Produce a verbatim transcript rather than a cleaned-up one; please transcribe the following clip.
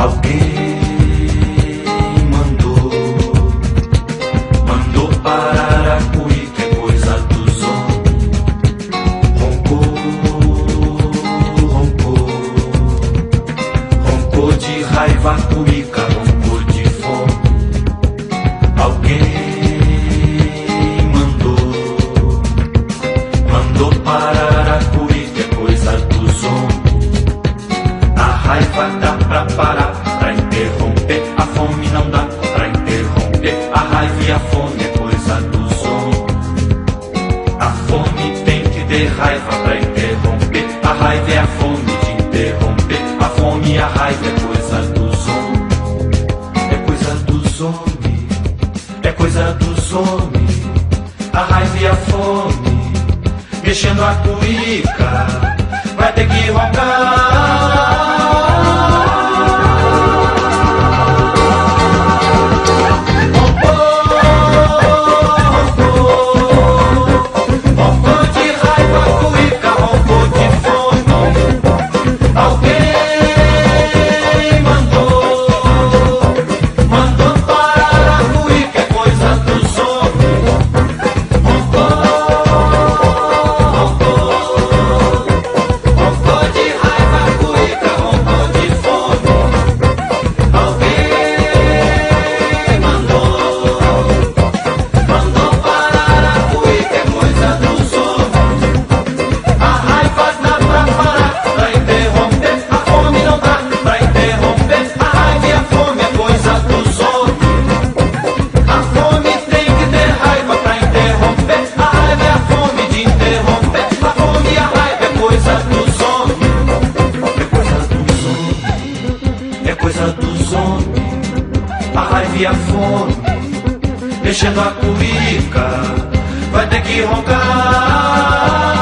Alguém mandou, mandou parar a cuíca, é coisa dos homens. Roncou, roncou, roncou de raiva a cuíca, roncou de fome. Alguém mandou, mandou parar a cuíca, é coisa dos homens. A raiva dá pra parar, pra interromper, a fome não dá pra interromper. A raiva e a fome é coisa dos homens. A fome tem que ter raiva pra interromper. A raiva é a fome de interromper. A fome e a raiva é coisa dos homens. É coisa dos homens. É coisa dos homens. A raiva e a fome mexendo a cuíca, vai ter que roncar. E a fome mexendo a cuíca, vai ter que roncar.